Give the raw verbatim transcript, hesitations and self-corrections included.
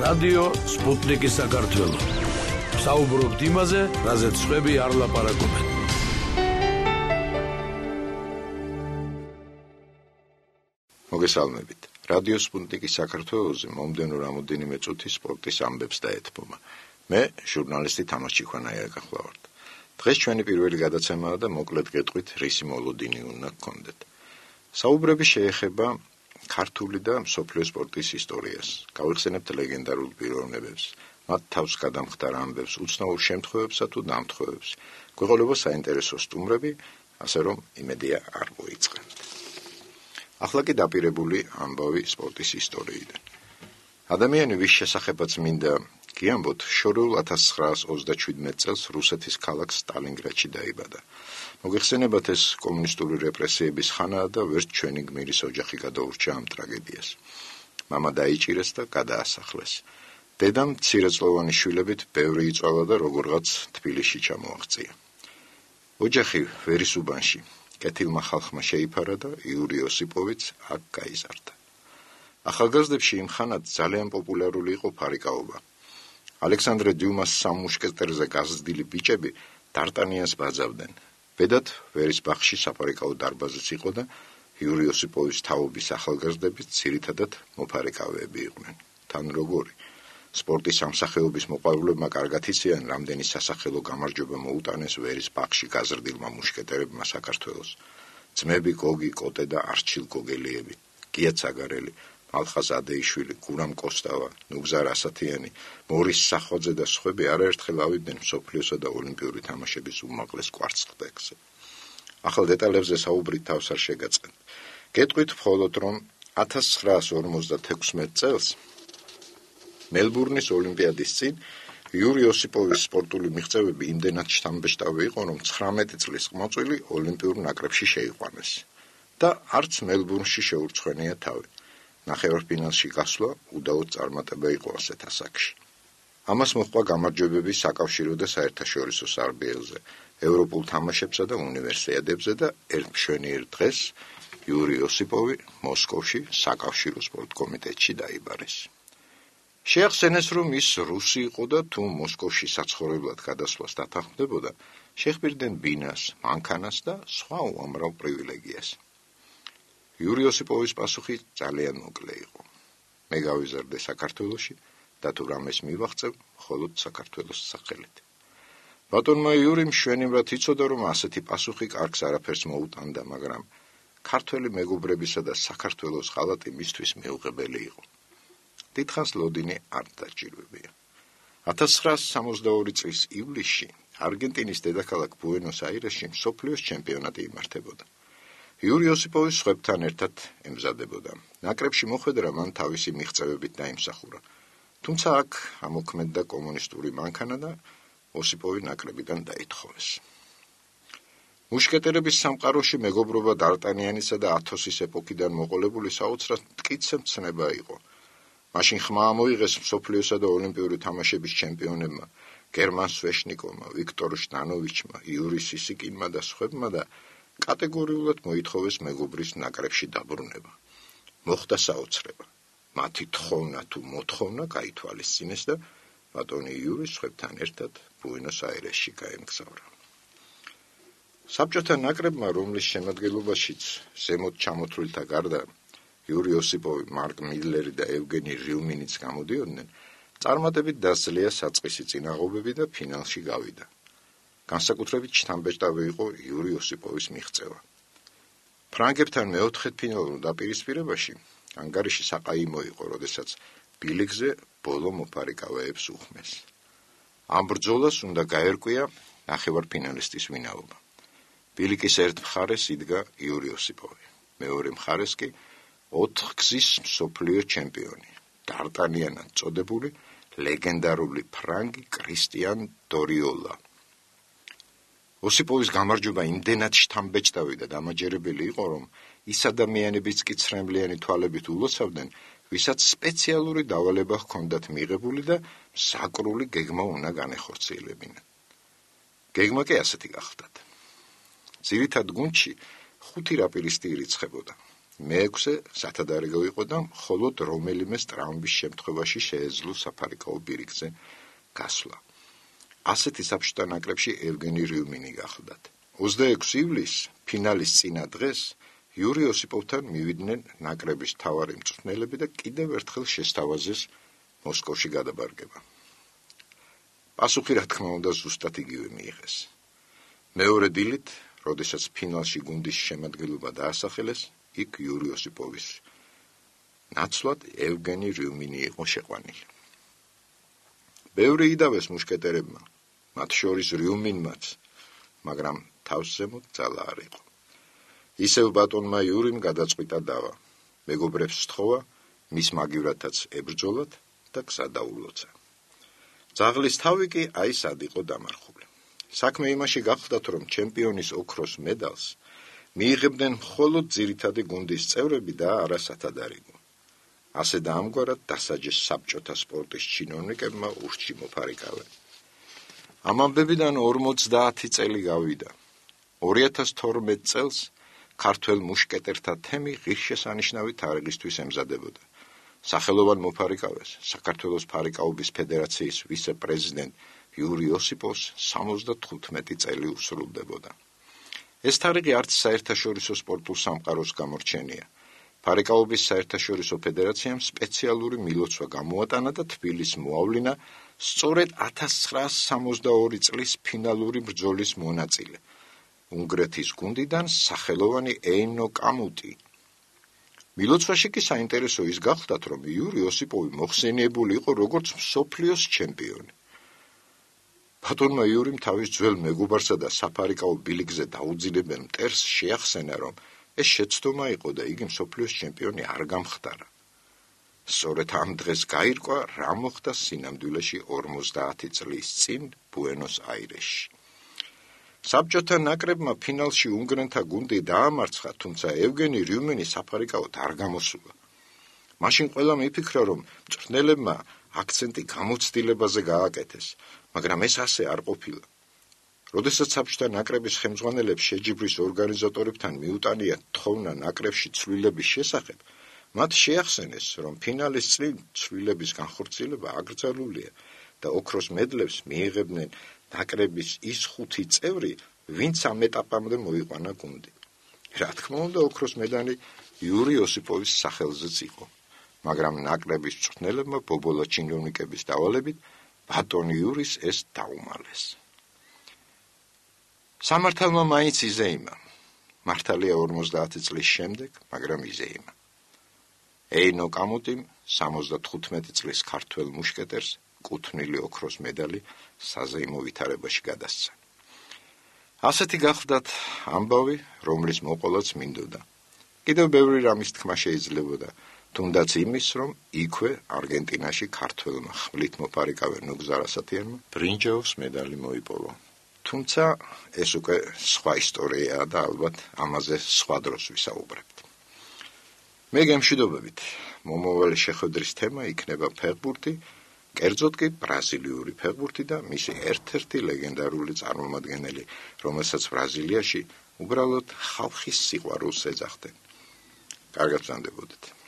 რადიო სპუტნიკის საქართველო. საუბრობთ იმაზე, რაზეც სხვები არ ლაპარაკობენ. მოგესალმებით. რადიო სპუტნიკის საქართველოზე მომდევნო რამოდენიმე წუთი სპორტის ამბებს დაეთმობა. მე ჟურნალისტი თამარ ჩიქვანაია გახლავართ. დღეს ჩვენი პირველი გადაცემაა და მოკლედ გეტყვით რისი მოლოდინი უნდა გქონდეთ. საუბრები შეეხება ქართული და მსოფლიო სპორტის ისტორიას. გავიხსენებთ ლეგენდარულ პიროვნებებს, მათ თავს გადამხდარ ამბებს, უცნაურ შემთხვევებსა თუ დამთხოვებს. გვეყოლებოდა საინტერესო სტუმრები, ასე რომ იმედია არ მოიწყენთ. ახლა კი დაპირებული ამბავი სპორტის ისტორიიდან. ადამიანი, ვის შესახებაც მინდა გიამბოთ, შორეულ ათას ცხრაას ოცდაჩვიდმეტ წელს რუსეთის ქალაქ სტალინგრადში დაიბადა. მოგეხსენებათ, ეს კომუნისტური რეპრესიების ხანაა და ვერც ჩვენი გმირის ოჯახი გადაურჩა ამ ტრაგედიას. მამა დაიჭირეს და გადაასახლეს. დედამ მცირეწლოვანი შვილებით ბევრი იწვალა და როგორღაც თბილისში ჩამოაღწია. ოჯახი ვერისუბანში კეთილმა ხალხმა შეიფარა და იური ოსიპოვიც აქ გაიზარდა. ახალგაზრდებში იმ ხანად ძალიან პოპულარული იყო ფარიკაობა. ალექსანდრე დიუმას სამ მუშკეტერზე გაზრდილი ბიჭები დარტანიანს ბაძავდნენ. ბედად ვერის ბაღში საფარიკაო დარბაზიც იყო და იური ოსიპოვის თაობის ახალგაზრდები ძირითადად მოფარიკავეები იყვნენ. თან როგორი სპორტის სამსახიობის მოყვარულებმა კარგად იციან, რამდენი სასახელო გამარჯვება მოუტანეს ვერის ბაღში გაზრდილმა მუშკეტერებმა საქართველოს. ძმები გოგი კოტე და არჩილ გოგელიები, გია ცაგარელი, მალხაზ ადეიშვილი, გურამ კოსტავა, ნუგზარ ასათიანი, მორის სახვაძე და სხვები არაერთხელ ავიდნენ მსოფლიოსა და ოლიმპიური თამაშების უმაღლეს კვარცხლბეკზე. ახალ დეტალებზე საუბრით თავს არ შეგაწყენთ. გეტყვით მხოლოდ, რომ ათას ცხრაას ორმოცდათექვსმეტ წელს მელბურნის ოლიმპიადის წინ იური ოსიპოვის სპორტული მიღწევები იმდენად შთამბეჭდავი იყო, რომ ცხრამეტი წლის ყმაწვილი ოლიმპიურ ნაკრებში შეიყვანეს და არც მელბურნში შეურცხვენია თავი. ნახევარფინალში გასვლა უდაოდ წარმატება იყო ასეთ ასაკში. ამას მოჰყვა გამარჯვებები საკავშირო და საერთაშორისო სარბიელზე, ევროპულ თამაშებსა და უნივერსიადებზე და ერთ მშვენიერ დღეს იური ოსიპოვი მოსკოვში საკავშირო სპორტ კომიტეტში დაიბარეს. შეახსენეს, რომ ის რუსი იყო და თუ მოსკოვში საცხოვრებლად გადასვლას დათანხმდებოდა, შეჰპირდნენ ბინას, მანქანას და სხვა უამრავ პრივილეგიას. იური ოსიპოვის პასუხი ძალიან მოკლე იყო. მე გავიზარდე საქართველოში და თუ რამეს მივაღწევ, მხოლოდ საქართველოს სახელით. ბატონმა იურიმ მშვენივრად იცოდა, რომ ასეთი პასუხი კარგს არაფერს მოუტანდა, მაგრამ ქართველი მეგობრებისა და საქართველოს ღალატი მისთვის მიუღებელი იყო. დიდხანს ლოდინი არ დაჭირვებია. ათას ცხრაას სამოცდაორი წლის ივლისში არგენტინის დედაქალაქ ბუენოს-აირესში მსოფლიოს ჩემპიონატი იმართებოდა. იური ოსიპოვის სხვებთან ერთად ემზადებოდა. ნაკრებში მოხვედრა მან თავისი მიღწევებით დაიმსახურა. თუმცა აქ ამოქმედდა კომუნისტური მანქანა და ოსიპოვი ნაკრებიდან დაითხოვეს. მუშკეტერების სამყაროში მეგობრობა დარტანიანისა და ათოსის ეპოქიდან მოყოლებული საოცრად მტკიცე მცნება იყო. მაშინ ხმა ამოიღეს მსოფლიოსა და ოლიმპიური თამაშების ჩემპიონებმა, გერმან სვეშნიკოვმა, ვიქტორ შტანოვიჩმა, იური სისიკინმა და სხვებმა და კატეგორიულად მოითხოვეს მეგობრის ნაკრებში დაბრუნება. მოხდა საოცრება. მათი თხოვნა თუ მოთხოვნა გაითვალისწინეს და ბატონი იური სხვებთან ერთად ბუენოს-აირესში გაემგზავრა. საბჭოთა ნაკრებმა, რომლის შემადგენლობაშიც ზემოთ ჩამოთვლილთა გარდა იური ოსიპოვი, მარკ მილლერი და ევგენი რივმინიც გამოდიოდნენ, წარმატებით დასძლია საწყისი წინაღობები და ფინალში გავიდა. განსაკუთრებით შთამბეჭდავი იყო იური ოსიპოვის მიღწევა. ფრანგებთან მეოთხედფინალურ დაპირისპირებაში ანგარიში საყაიმო იყო, როდესაც ბილიკზე ბოლო მოფარიკავეებს უხმეს. ამ ბრძოლას უნდა გაერკვია ნახევარფინალისტის ვინაობა. ბილიკის ერთ მხარეს იდგა იური ოსიპოვი, მეორე მხარეს კი ოთხგზის მსოფლიო ჩემპიონი, დარტანიანად წოდებული ლეგენდარული ფრანგი კრისტიან დორიოლა. ოსიპოვის გამარჯვება იმდენად შთამბეჭდავი და დამაჯერებელი იყო, რომ ის ადამიანებიც კი ცრემლიანი თვალებით ულოცავდნენ, ვისაც სპეციალური დავალება ჰქონდათ მიღებული და საკრული გეგმა უნდა განეხორციელებინათ. გეგმა კი ასეთი გახლდათ. ძირითად გუნდში ხუთი რაპირისტი ირიცხებოდა. მეექვსე სათადარიგო იყო და მხოლოდ რომელიმეს ტრავმის შემთხვევაში შეეძლო საფარიკაო ბირიკზე გასვლა. ასეთი საბჭოთა ნაკრებში ევგენი რიუმინი გახლდათ. ოცდაექვსი ივლისს ფინალის წინა დღეს იური ოსიპოვთან მივიდნენ ნაკრების მთავარი მწვრთნელები და კიდევ ერთხელ შესთავაზეს მოსკოვში გადაბარგება. პასუხი რა თქმა უნდა ზუსტად იგივე მიიღეს. მეორე დილით, როდესაც ფინალში გუნდის შემადგენლობა დაასახელეს, იქ იური ოსიპოვის ნაცვლად ევგენი რიუმინი იყო შეყვანილი. ბევრი იდავეს მუშკეტერებმა, მათ შორის რიუმინმაც, მაგრამ თავს ზემოთ ძალა არ იყო. ისევ ბატონმა იურიმ გადაწყვიტა დავა. მეგობრებს სთხოვა, მის მაგივრათაც ებრძოლათ და გზა დაულოცა. ძაღლის თავი კი აი სად იყო დამარხული. საქმე იმაში გახლდათ, რომ ჩემპიონის ოქროს მედალს მიიღებდნენ მხოლოდ ძირითადი გუნდის წევრები და არა სათადარიგო. ასე და ამგვარად დასაჯეს საბჭოთა სპორტის ჩინოვნიკებმა ურჩი მოფარიკავენ. ამ ამბებიდან ორმოცდაათი წელი გავიდა. ორი ათას თორმეტ წელს ქართველ მუშკეტერთა თემი ღირსშესანიშნავი თარიღისთვის ემზადებოდა. სახელოვან მოფარიკავეს საქართველოს ფარიკაობის ფედერაციის ვიცე-პრეზიდენტ იური ოსიპოვს სამოცდათხუთმეტი წელი უსრულდებოდა. ეს თარიღი არც საერთაშორისო სპორტულ სამყაროს გამორჩენია. ფარიკაობის საერთაშორისო ფედერაციამ სპეციალური მილოცვა გამოატანა და თბილისს მოავლინა სწორედ ათას ცხრაასი სამოცდაორი წლის ფინალური ბრძოლის მონაწილე, უნგრეთის გუნდიდან სახელოვანი ეინო კამუტი. მილოცვაში კი საინტერესო ის გახლდათ, რომ იური ოსიპოვი მოხსენიებული იყო როგორც მსოფლიოს ჩემპიონი. ბატონმა იურიმ თავის ძველ მეგობარსა და საფარიკაო ბილიკზე დაუძინებელ მტერს შეახსენა, რომ ეს შეცდომა იყო და იგი მსოფლიოს ჩემპიონი არ გამხდარა. სწორედ ამ დღეს გაირკვა, რა მოხდა სინამდვილეში ორმოცდაათი წლის წინ ბუენოს-აირესში. საბჭოთა ნაკრებმა ფინალში უნგრელთა გუნდი დაამარცხა, თუმცა ევგენი რიუმენი საფარიკაოდ არ გამოსულა. მაშინ ყველამ იფიქრა, რომ მწვრთნელებმა აქცენტი გამოცდილებაზე გააკეთეს, მაგრამ ეს ასე არ ყოფილა. როდესაც საბჭოთა ნაკრების ხელმძღვანელებს შეჯიბრის ორგანიზატორებთან მიუტანიათ თხოვნა ნაკრებში ცვლილების შესახებ, მათ შეახსენეს, რომ ფინალის წინ ცვლილების განხორციელება აკრძალულია და ოქროს მედლებს მიიღებდნენ ნაკრების ის ხუთი წევრი, ვინც ამ ეტაპამდე მოიყვანა გუნდი. რა თქმა უნდა, ოქროს მედალი იური ოსიპოვის სახელზეც იყო, მაგრამ ნაკრების მწვრთნელებმა ბობოლა ჩინოვნიკების დავალებით ბატონ იურის ეს დაუმალეს. სამართალმა მაინც იზეიმა. მართალია ორმოცდაათი წლის შემდეგ, მაგრამ იზეიმა. ეინო კამუტიმ სამოცდათხუთმეტი წლის ქართველ მუშკეტერს კუთვნილი ოქროს მედალი საზეიმო ვითარებაში გადასცა. ასეთი გახლდათ ამბავი, რომლის მოყოლაც მინდოდა. კიდევ ბევრი რამის თქმა შეიძლებოდა, თუნდაც იმის, რომ იქვე არგენტინაში ქართველმა ხმლით მოფარიკავე ნუგზარ ასათიანმა ბრინჯაოს მედალი მოიპოვა. თუმცა ეს უკვე სხვა ისტორიაა და ალბათ ამაზე სხვა დროს ვისაუბრებთ. მე გემშვიდობებით, მომავალი შეხვედრის თემა იქნება ფეხბურთი, კერძოდ კი ბრაზილიური ფეხბურთი და მისი ერთ-ერთი ლეგენდარული წარმომადგენელი, რომელსაც ბრაზილიაში უბრალოდ ხალხის სიყვარულს ეძახდნენ. კარგად ვზანდებოდეთ.